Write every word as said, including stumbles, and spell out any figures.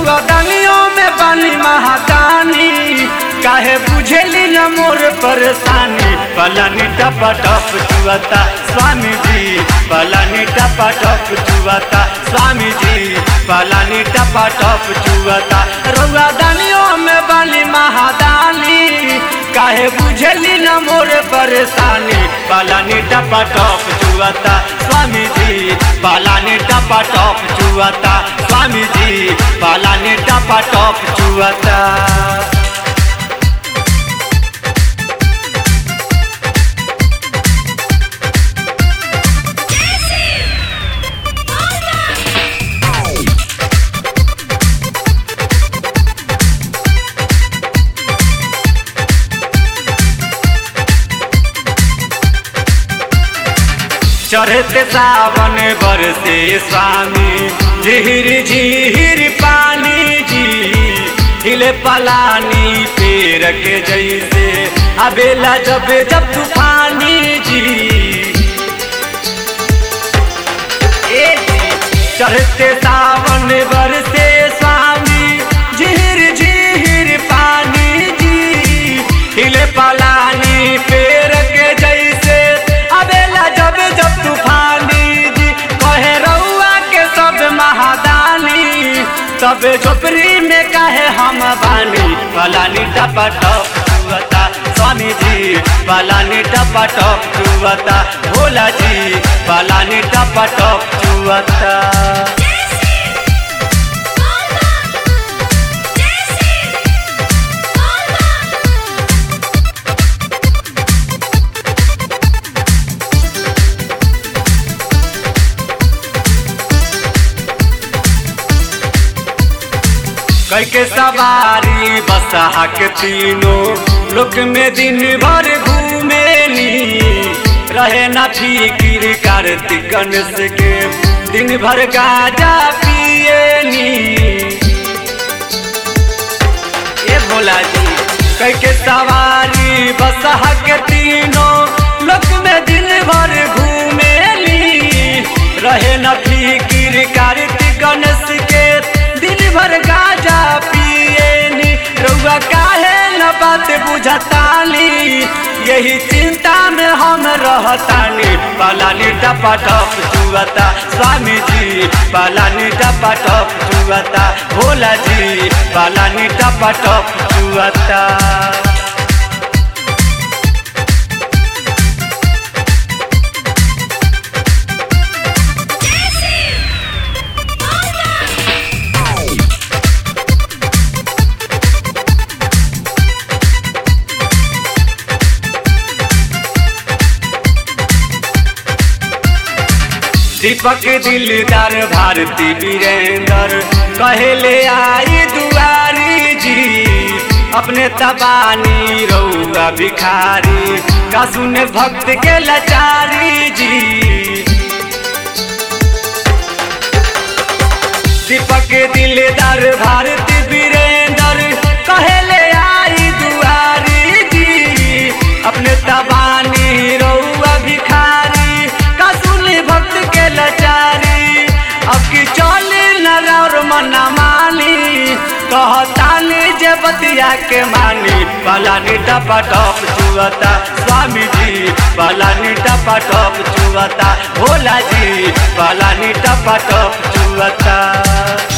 रउआ दानियों में बानी महादानी, काहे बुझेली न मोर परेशानी। पलानी टपा टप चुअता स्वामी जी, पलानी टपा टप चुअता स्वामी जी, पलानी टपा टप चुअता। रउआ दानियों में बानी महादानी, काहे बुझेली न मोर परेशानी। पलानी टपा टप चुअता स्वामी जी, पलानी टपा टप चुअता स्वामी जी, पलानी टपा टप चुअता। चढ़ते सावन बरसे स्वामी, झिहिर झिहिर पानी जी, हिले पलानी पेड़ के जैसे अबेला जब जब तूफानी जी। ए चढ़ते सावन बरसे स्वामी, झिहिर झिहिर पानी जी, हिले पलानी पेड़ के जैसे अबेला जब जब तूफानी जी। कहे रउआ के सब महादानी, सब झोपड़ी में काहे हम बानी। पलानी टपा टप चुअता स्वामी जी, पलानी टपा टप चुअता भोला जी, पलानी टपा टप चुअता। कैके सवारी बसहा के तीनों लोक में दिन भर घूमेनी, रहे न फिकिर कार्तिक गणेश के दिन भर गाजा पिएनी। ए भोला जी कैके सवारी बसहा के तीनों लोक में दिन भर घूमेनी, रहे न फिकिर कार्तिक गणेश के दिन भर गाजा पिएनी। रउआ काहे न बात बुझतानी, यही चिंता में हम रहतानी। पलानी टपा टप चुअता स्वामी जी, पलानी टपा टप चुअता भोला जी, पलानी टपा टप चुअता। दीपक दिलदार भारती वीरेंद्र कहले आई दुआरी जी, अपने तबानी रउआ भिखारी का सुने भक्त के लाचारी जी। दीपक दिलदार भारती वीरेंद्र कहले आई दुआरी जी, अपने तबानी रउआ भिखारी का सुने भक्त के लाचारी। अब की चले न और मना मानी, कहतानी जे बतिया के मानी। पलानी टपा टप चुअता स्वामी जी, पलानी टपा टप चुअता भोला जी, पलानी टपा टप चुअता।